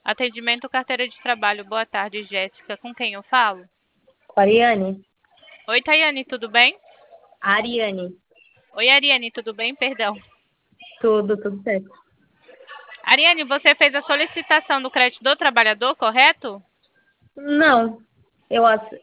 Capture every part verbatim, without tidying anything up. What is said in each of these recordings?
Atendimento carteira de trabalho. Boa tarde, Jéssica. Com quem eu falo? Ariane. Oi, Tayane, tudo bem? Ariane. Oi, Ariane, tudo bem? Perdão. Tudo, tudo certo. Ariane, você fez a solicitação do crédito do trabalhador, correto? Não, eu acho.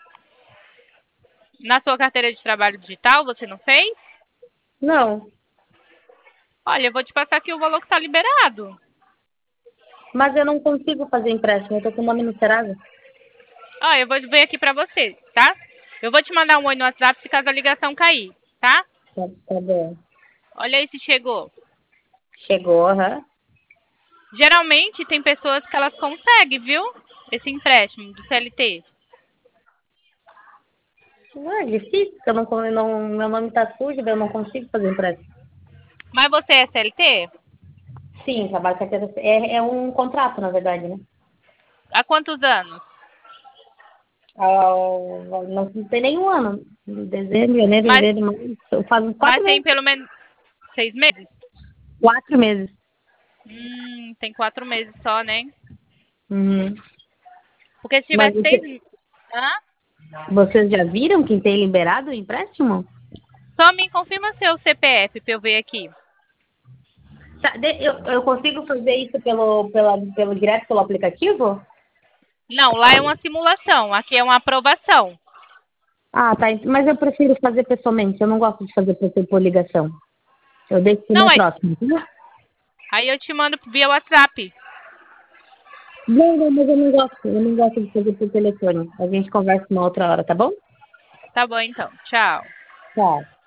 Na sua carteira de trabalho digital, você não fez? Não, Olha, eu vou te passar aqui o valor que está liberado. mas eu não consigo fazer empréstimo, eu tô com o nome no Serasa. Ó, eu vou ver aqui pra você, tá? Eu vou te mandar um oi no WhatsApp se caso a ligação cair, tá? Tá, tá bom. Olha aí se chegou. Chegou, aham. Geralmente tem pessoas que elas conseguem, viu? Esse empréstimo do C L T. Não é difícil, porque eu não, eu não, meu nome tá sujo, eu não consigo fazer empréstimo. Mas você é C L T? Sim, trabalho carteira é, é um contrato, na verdade, né? Há quantos anos? Ah, não tem nenhum ano. Dezembro, janeiro, Mas, fevereiro, março. Eu faço quatro mas tem meses. pelo menos seis meses? Quatro meses. Hum, tem quatro meses só, né? Uhum. Porque se Mas tivesse seis... você, Hã? vocês já viram quem tem liberado o empréstimo? Só me confirma seu C P F pra eu ver aqui. Tá, de- eu, eu consigo fazer isso pelo, pela, pelo direto pelo aplicativo? Não, lá é uma simulação. Aqui é uma aprovação. Ah, tá. Mas eu prefiro fazer pessoalmente. Eu não gosto de fazer por, por ligação. Eu deixo pro Não, meu aí, próximo. Tá? aí eu te mando via WhatsApp. Não, não, mas eu não gosto. Eu não gosto de fazer por telefone. A gente conversa uma outra hora, tá bom? Tá bom, então. Tchau. Tchau.